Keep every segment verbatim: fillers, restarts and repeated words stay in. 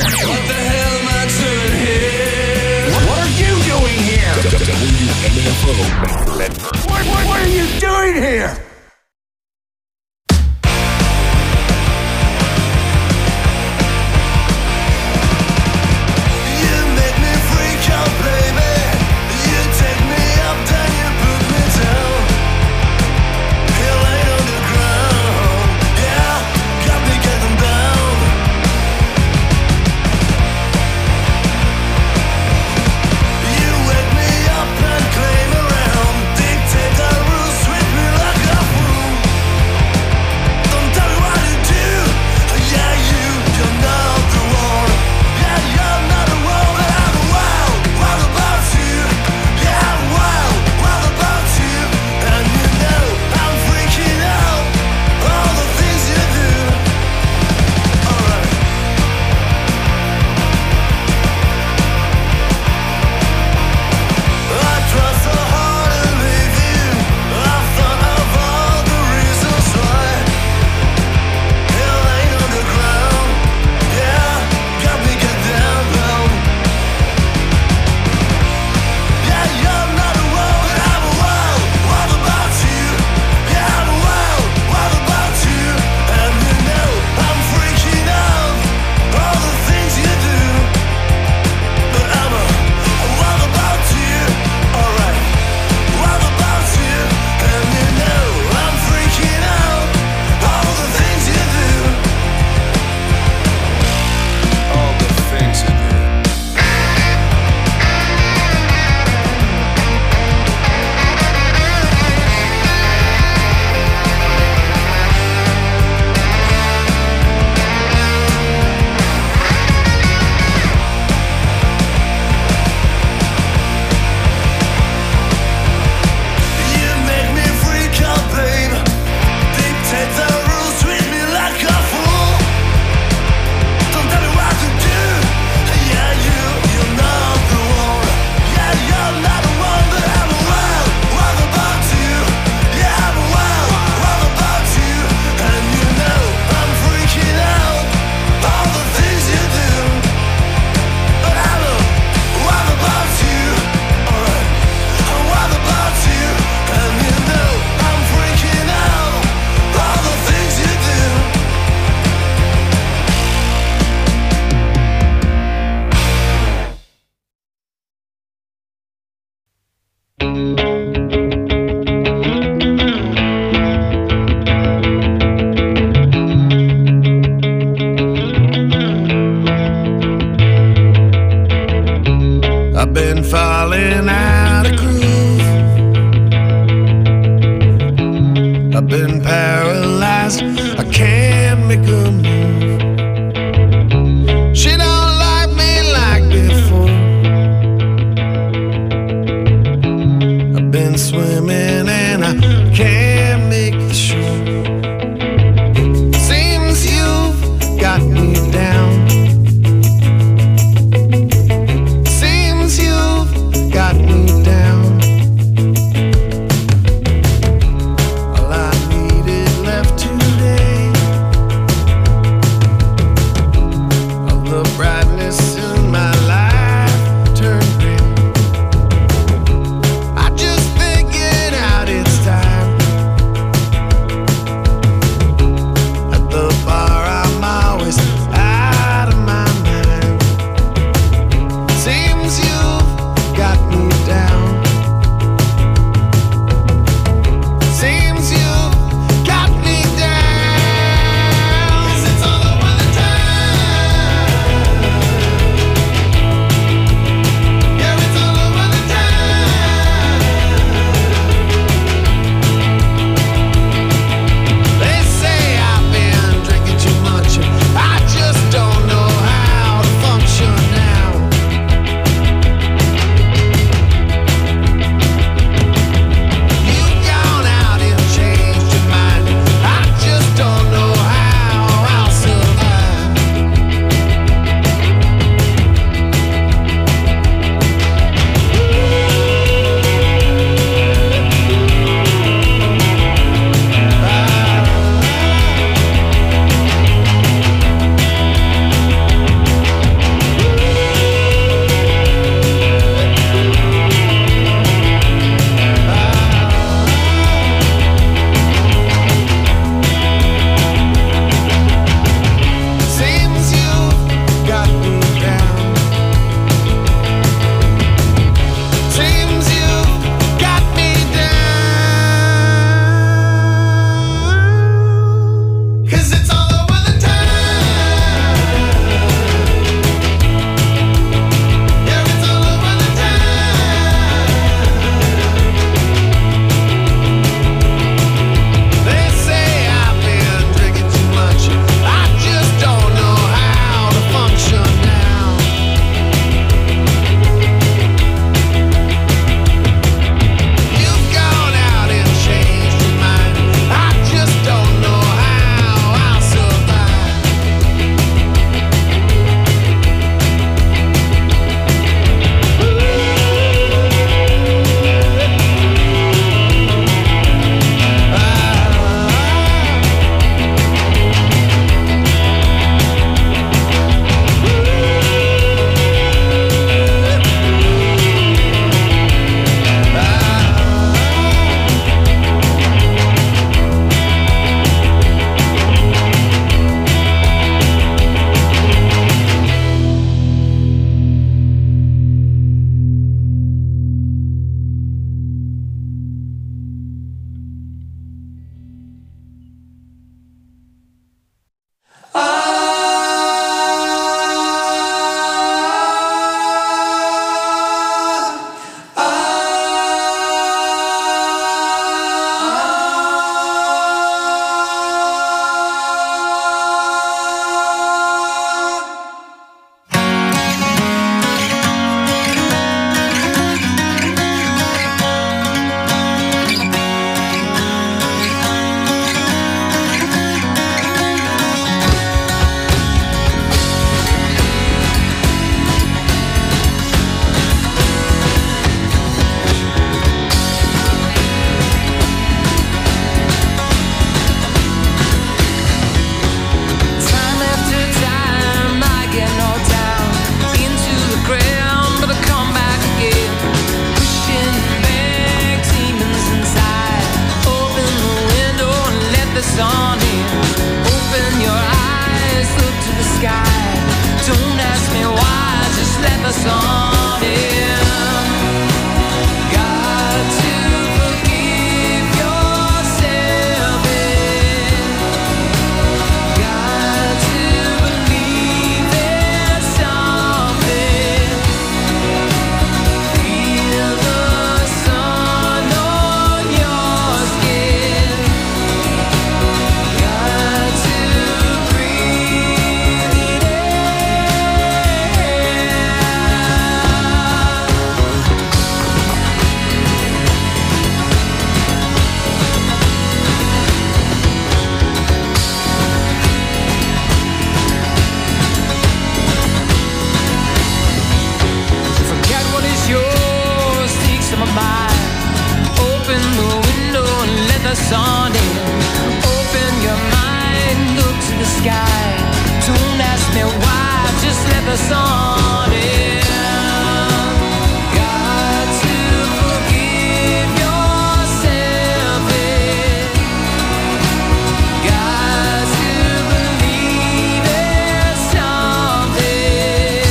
What the hell am I doing here? What are you doing here? W M F O Bedford. What, what, what are you doing here? us on in. Got to forgive yourself in. Got to believe there's something. Feel the sun on your skin. Got to breathe it in. Forget what is yours, take some of mine. Open the window and let the sun in. Open your mind, look to the sky. Don't ask me why, just let the sun in. Got to forgive yourself in. Got to believe there's something.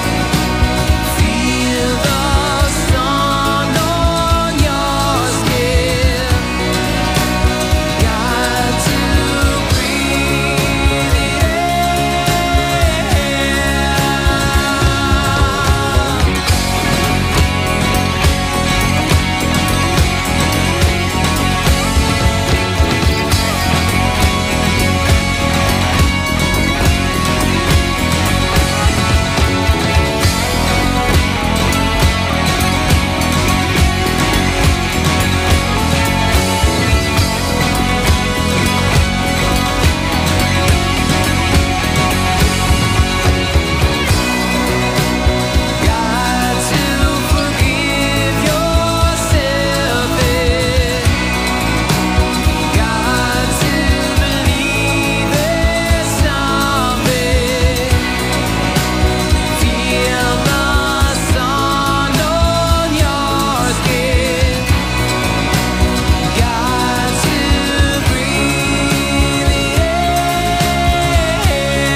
Feel the sun on your skin. Got to breathe it in. Got to forgive yourself in. Got to believe there's something. Feel the sun on your skin. Got to breathe it in.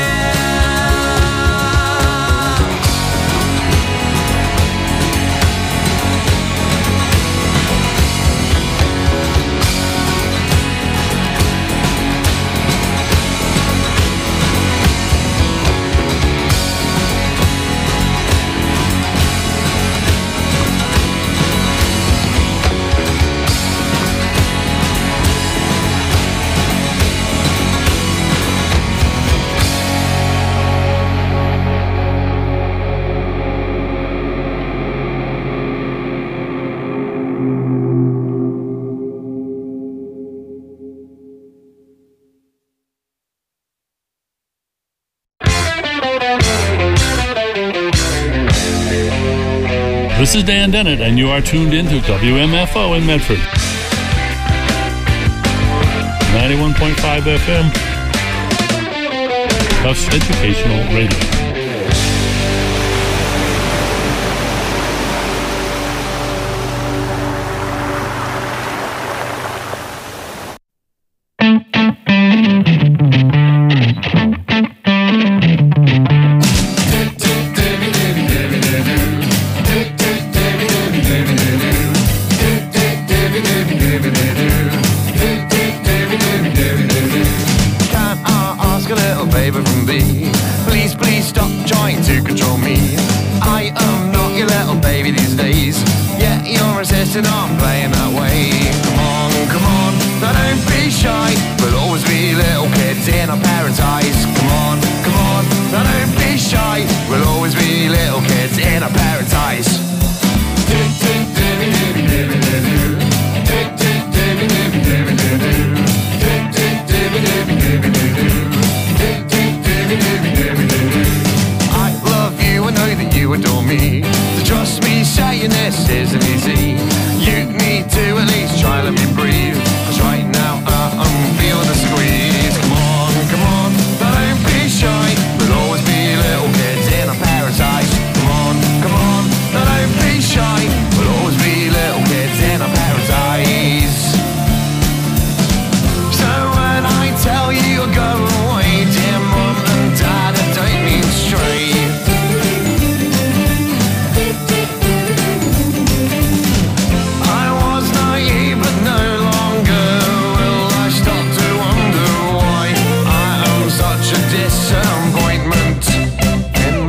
This is Dan Dennett, and you are tuned in to W M F O in Medford. ninety-one point five F M, plus educational radio. Can I ask a little favor from thee? Please, please stop trying to control me. I am not your little baby these days. Yet you're insisting on playing that way. Come on, come on, now don't be shy. We'll always be little kids in our parents' eyes. Come on, come on, now don't be shy. We'll always be little kids in our parents' eyes. I love you, I know that you adore me. So trust me, saying this isn't easy. You need to at least try to let me breathe. Cause right now uh, I'm feeling the squeeze. Come on, come on, don't be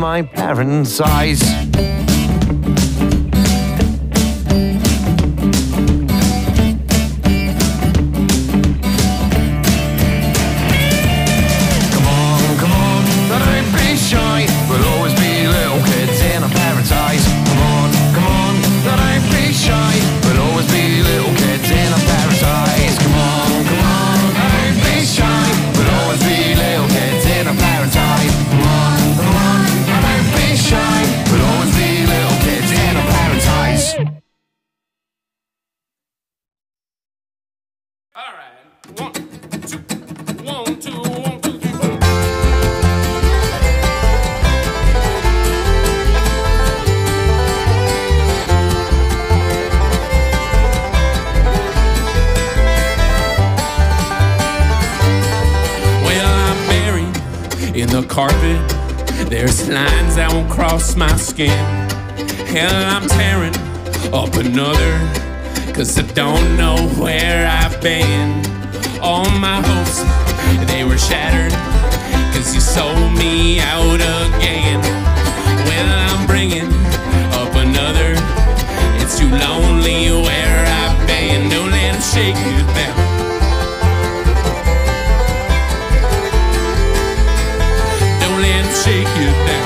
my parents' eyes. Carpet, there's lines that won't cross my skin. Hell, I'm tearing up another, cause I don't know where I've been. All my hopes, they were shattered, cause you sold me out again. Well, I'm bringing up another, it's too lonely where I've been. Don't let them shake you down. Shake you down.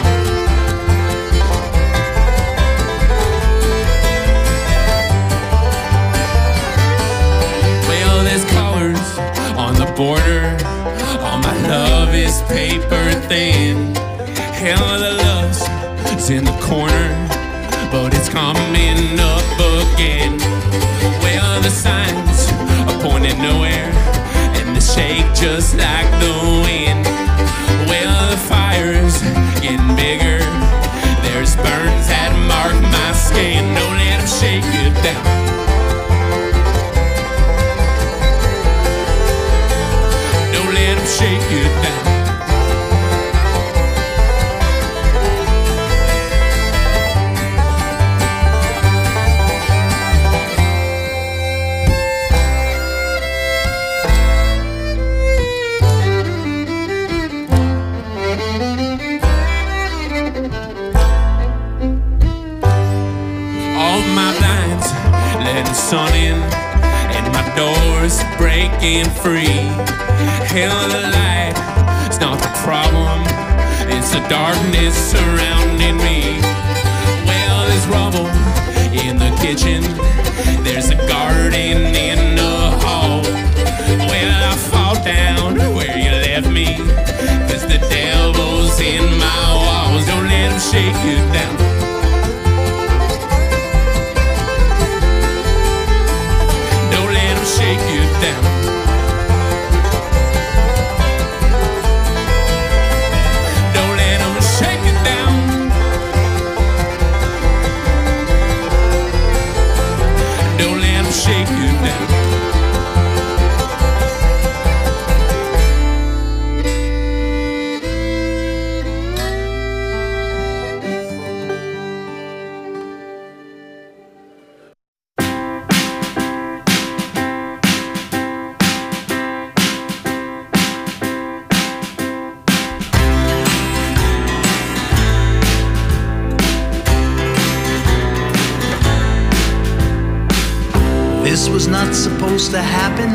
Well, there's colors on the border. All my love is paper thin. Hell, the love's in the corner, but it's coming up again. Well, the signs are pointing nowhere, and they shake just like the wind. Well, the fire's getting bigger. There's burns that mark my skin. Don't let them shake you down. Don't let them shake you down. Sun in and my door's breaking free. Hell, the light, it's not the problem, it's the darkness surrounding me. Well, there's rubble in the kitchen, there's a garden in the hall. Well, I fall down where you left me, cause the devil's in my walls. Don't let him shake you down. Shake you down. Don't let them shake you down. Don't let them shake you down. This was not supposed to happen,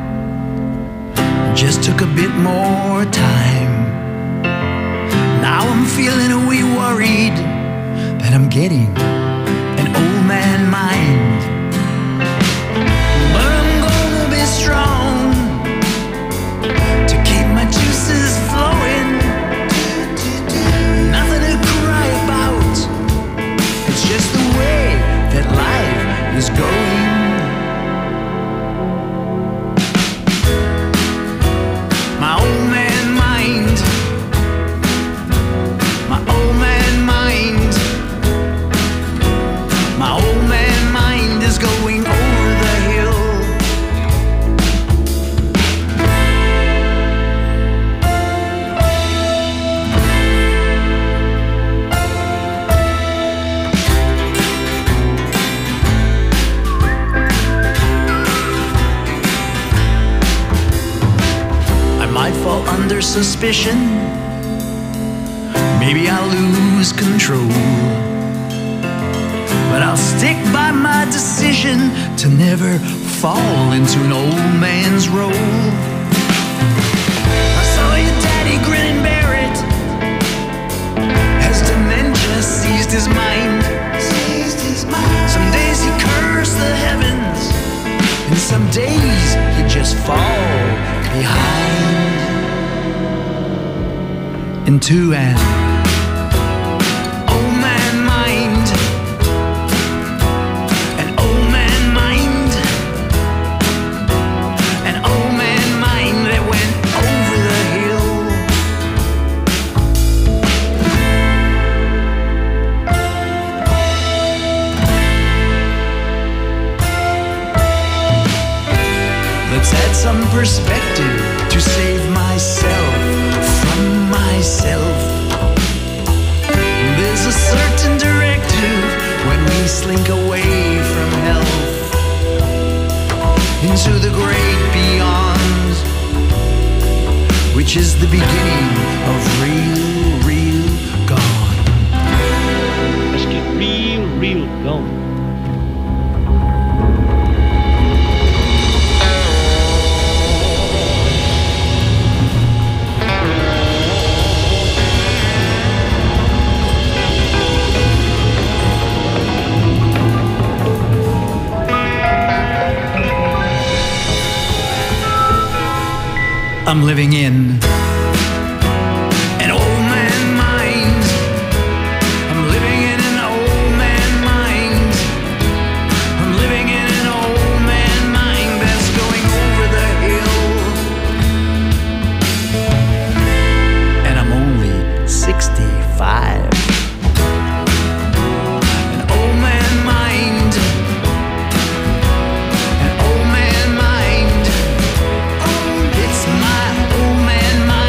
just took a bit more time. Now I'm feeling a wee worried that I'm getting an old man mind. But I'm gonna be strong to keep my juices flowing. Nothing to cry about, it's just the way that life is going. Under suspicion, maybe I'll lose control. But I'll stick by my decision to never fall into an old man's role. I saw your daddy grin and bear it as dementia seized his mind. Some days he cursed the heavens, and some days he'd just fall behind into an old man mind. An old man mind. An old man mind that went over the hill. Let's add some perspective to save myself from myself. There's a certain directive when we slink away from health into the great beyond, which is the beginning of real, real gone. Let's get real, real gone. I'm living in an old man mind. I'm living in an old man mind. I'm living in an old man mind that's going over the hill. And I'm only sixty-five. An old man mind. An old man mind. It's my old man mind.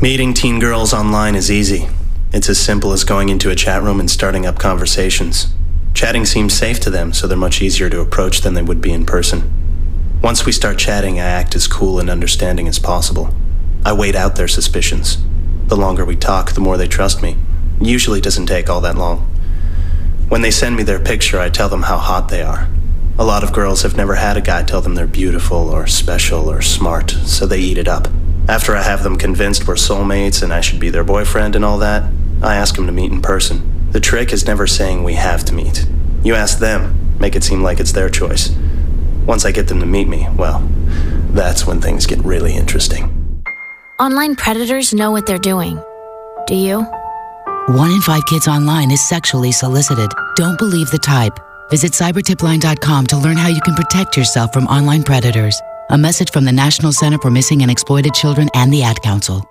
Meeting teen girls online is easy. It's as simple as going into a chat room and starting up conversations. Chatting seems safe to them, so they're much easier to approach than they would be in person. Once we start chatting, I act as cool and understanding as possible. I wait out their suspicions. The longer we talk, the more they trust me. It usually doesn't take all that long. When they send me their picture, I tell them how hot they are. A lot of girls have never had a guy tell them they're beautiful or special or smart, so they eat it up. After I have them convinced we're soulmates and I should be their boyfriend and all that, I ask them to meet in person. The trick is never saying we have to meet. You ask them, make it seem like it's their choice. Once I get them to meet me, well, that's when things get really interesting. Online predators know what they're doing. Do you? One in five kids online is sexually solicited. Don't believe the type. Visit cyber tip line dot com to learn how you can protect yourself from online predators. A message from the National Center for Missing and Exploited Children and the Ad Council.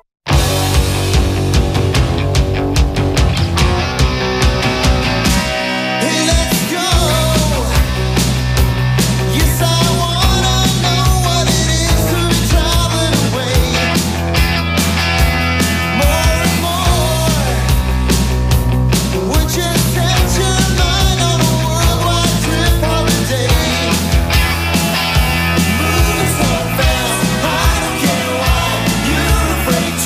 Moving so fast, I don't care why you're afraid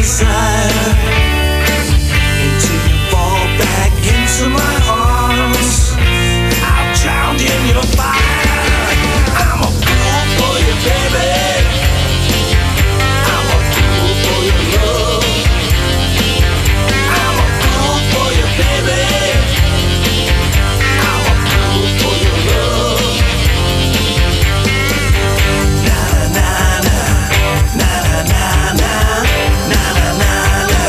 desire until you fall back into my arms. I'm drowned in your fire. I'm a fool for you, baby. I'm a fool for your love. I'm a fool for you, baby. I'm a fool for your love. Na na na na na na na na na na na.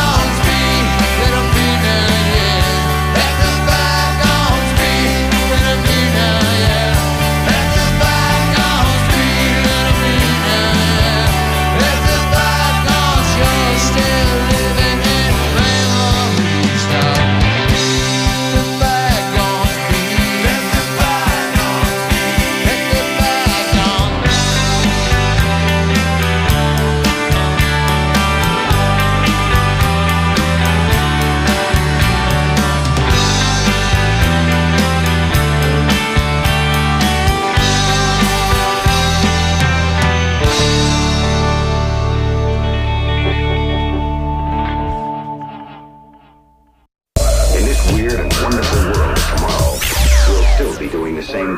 Let the bygones be.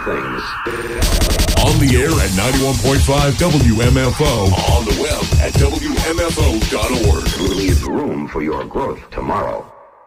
things. On the air at ninety-one point five W M F O. On the web at W M F O dot org. Leave room for your growth tomorrow.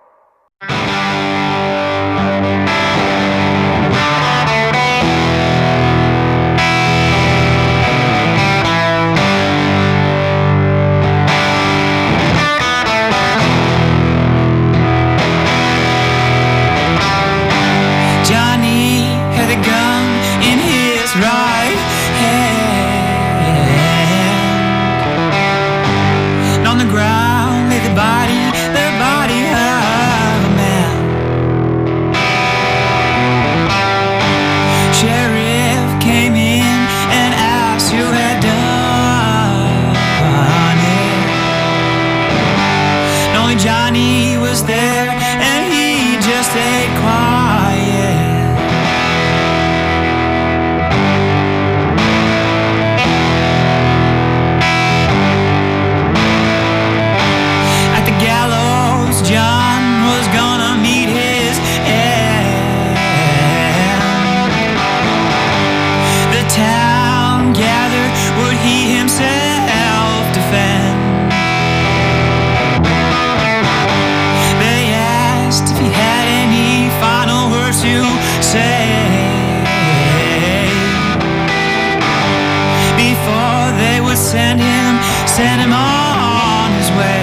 Send him, send him on his way.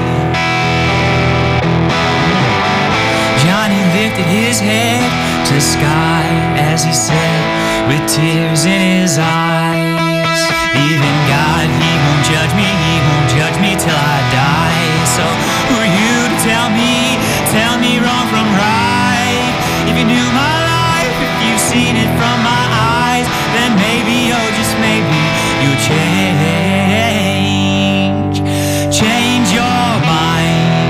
Johnny lifted his head to the sky as he said, with tears in his eyes, even God, he won't judge me, he won't judge me till I die. So who are you to tell me, tell me wrong from right? If you knew my life, if you've seen it from my eyes, then maybe, oh just maybe, you'll change. Change your mind.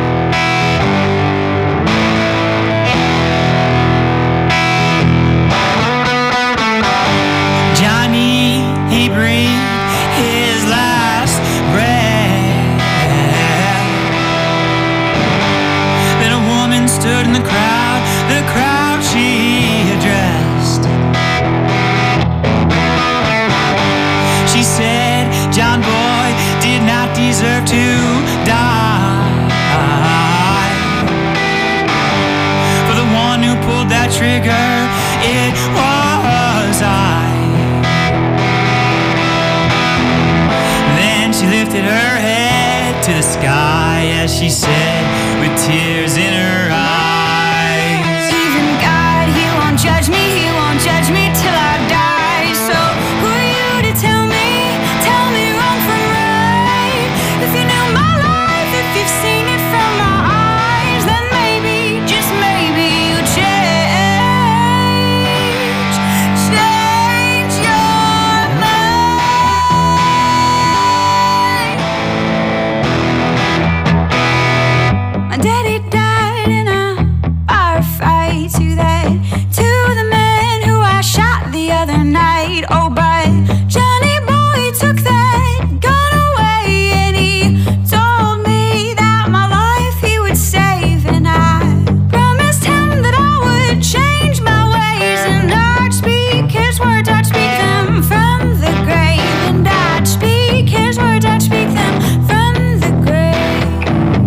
Johnny, he breathed his last breath. Then a woman stood in the crowd, the crowd she addressed. She said, John boy did not deserve to die. For the one who pulled that trigger, it was I. Then she lifted her head to the sky as she said, with tears in her eyes, even God, he won't judge me, he won't judge me till I die. So who are you to tell me, tell me wrong from right? If you knew my life, if you've seen it from my eyes, then maybe, just maybe, you change, change your mind. My daddy died in a firefight to that, to the man who I shot the other night. Oh, but Johnny boy took that gun away and he told me that my life he would save, and I promised him that I would change my ways, and I'd speak his words, I'd speak them from the grave, and I'd speak his words, I'd speak them from the grave.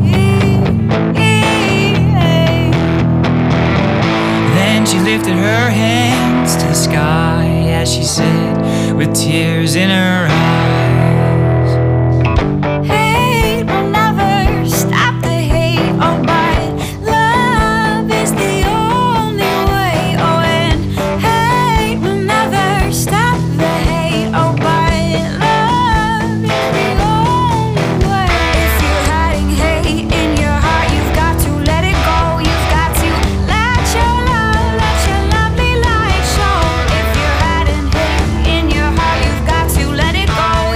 Then she lifted her hands to the sky as she said, with tears in her eyes, hate will never stop the hate, oh but love is the only way. Oh, and hate will never stop the hate, oh but love is the only way. If you're hiding hate in your heart, you've got to let it go. You've got to let your love, let your lovely light show. If you're hiding hate in your heart, you've got to let it go.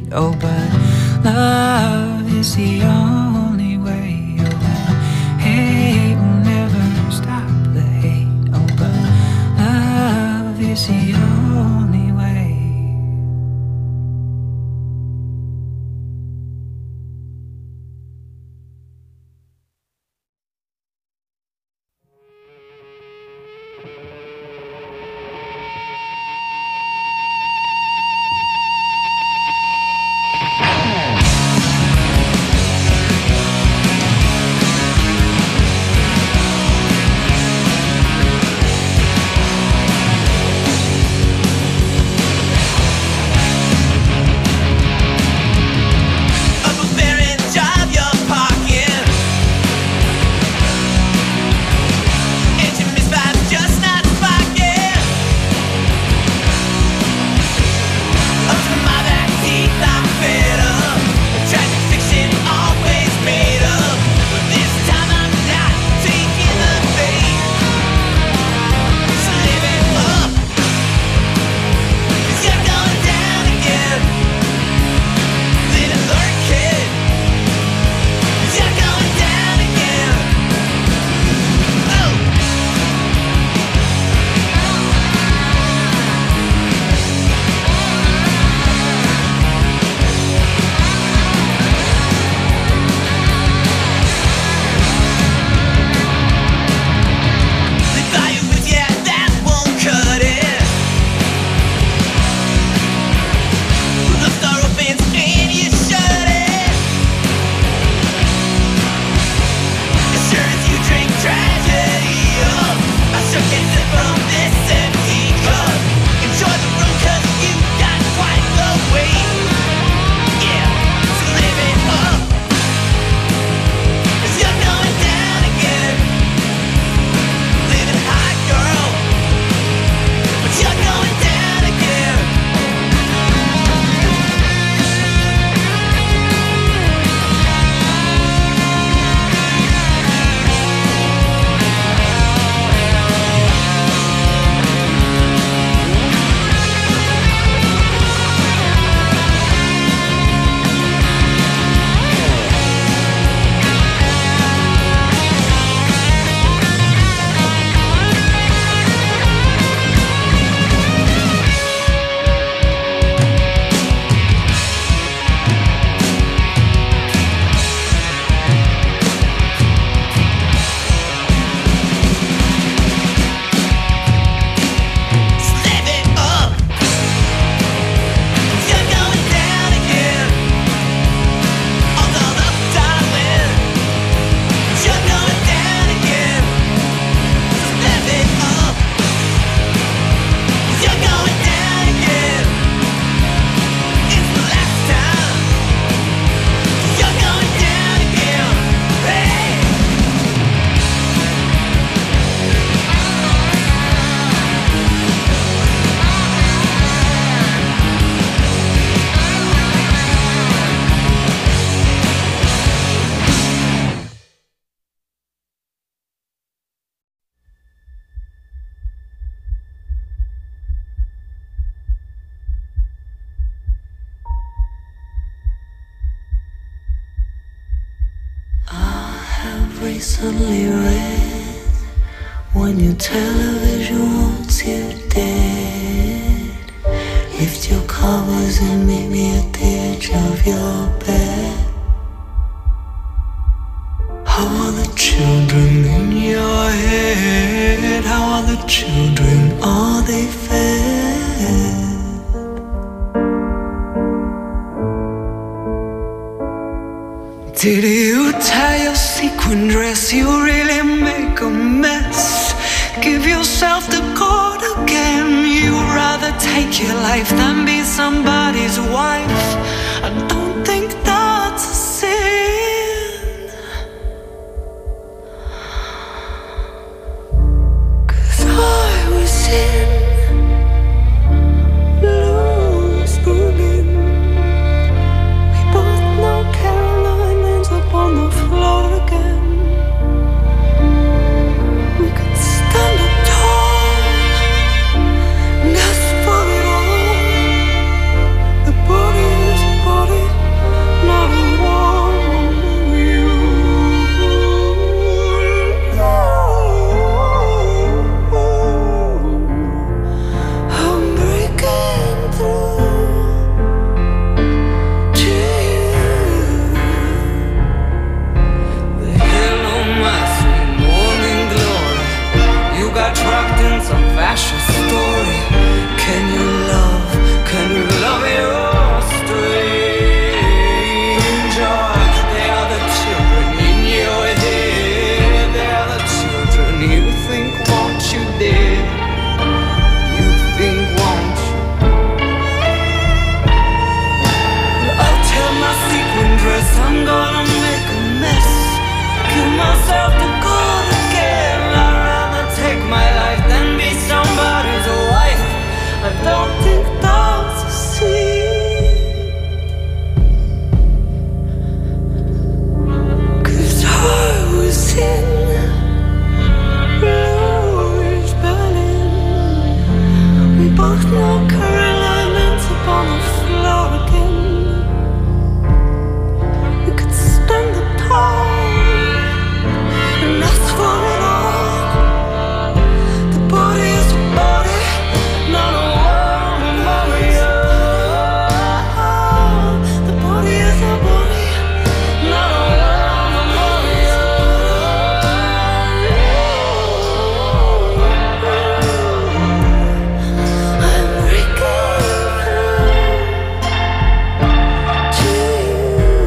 hate. Oh, but love is the only way. Oh, but hate will never stop the hate. Oh, but love is the only way. Recently read when your television wants you dead. Lift your covers and meet me at the edge of your bed. How are the children in your head? How are the children? Are they fed? Did you tie your sequin dress? You really make a mess. Give yourself the cord again. You'd rather take your life than be somebody's wife. I don't think that's a sin. 'Cause I was in loose booting. We both know Caroline ends up on the floor again. We could stand up tall and ask for it all. The booty crash a story? Can you love, can you love your stranger? They are the children in your head. They are the children you think want you dead. You think want you. Well, I'll tell my sequin dress I'm gonna make a mess. Give myself to God again. I'd rather take my life than be somebody's wife. I don't think that's a sin. 'Cause I was in Louis Berlin. We both know Caroline ends up on the floor again. We could spend the time and ask for it all. The body is a body, not a woman, Maria. The body is a body, not a woman, Maria. I'm breaking through to you.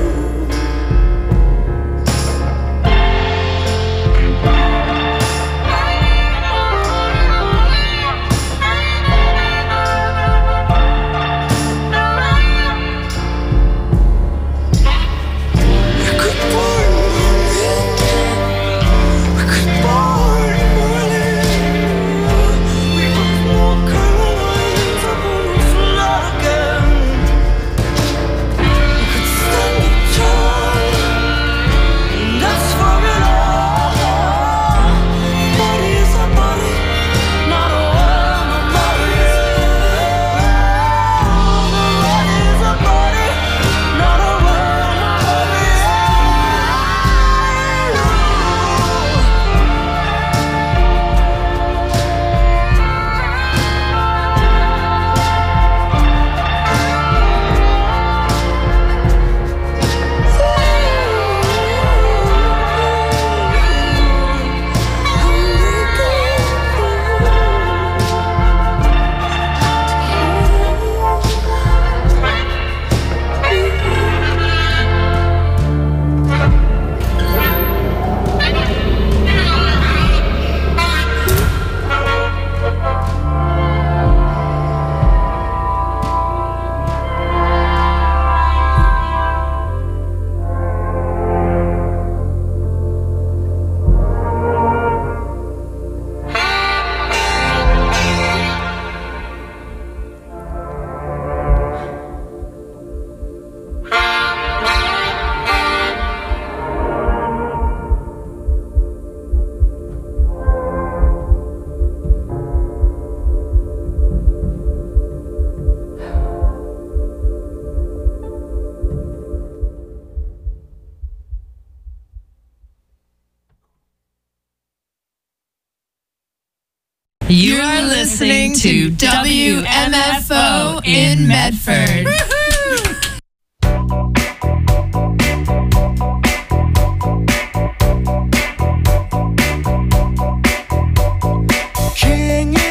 We could burn Berlin. We could burn Berlin. We both know Caroline's up on the floor again. We could stand the tall and ask for it all. Body is a body, not a woman, Maria. Body is a body, not a woman, Maria. You are listening to W M F O in Medford. King